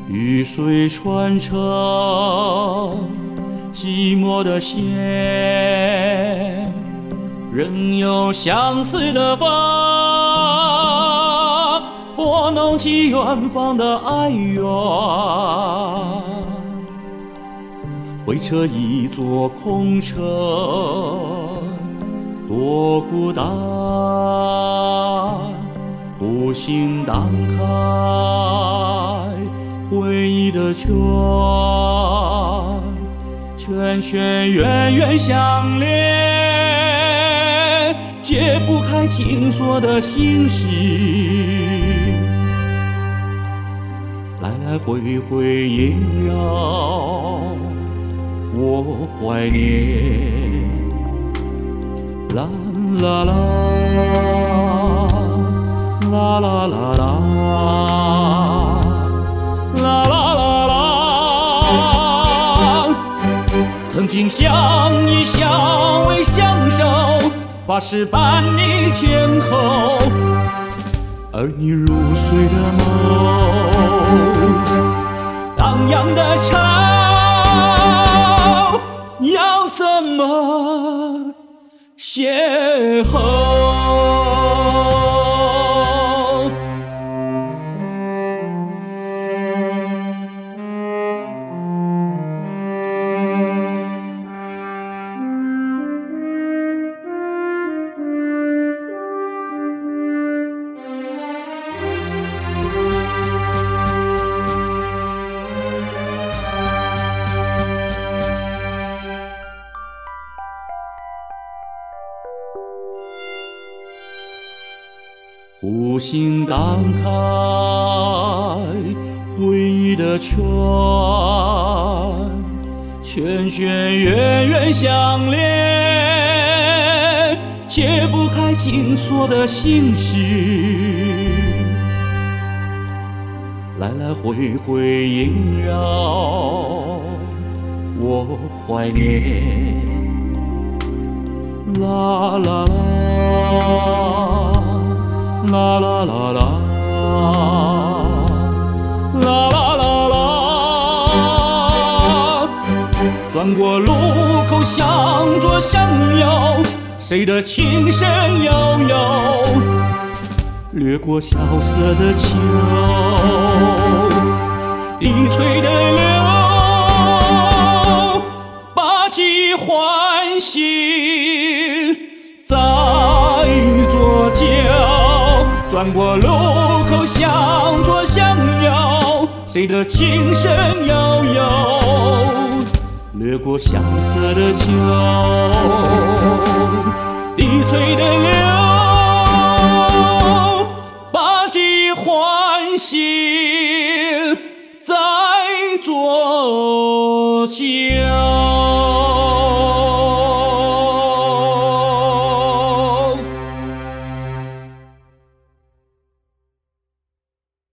雨水传承寂寞的线，仍有相似的风，拨弄起远方的哀怨。回车一座空城，多孤单，湖心荡开回忆的圈，圈圈圆圆相连，解不开紧锁的心事，来来回回萦绕我怀念。啦啦啦，啦啦啦啦，啦啦啦啦。曾经相依相偎相守，发誓伴你前后，而你入睡的梦，荡漾的潮，要怎么邂逅？湖心荡开回忆的圈，圈圈圆圆相连，解不开紧锁的心事，来来回回萦绕我怀念。啦啦啦，啦啦啦啦，啦啦啦啦。转过路口，向左向右，谁的琴声悠悠？掠过萧瑟的秋，低垂的柳，把记唤醒，在左脚。转过路口，向左向右，谁的琴声悠悠？掠过萧瑟的秋，低垂的柳，把记唤醒，在左脚。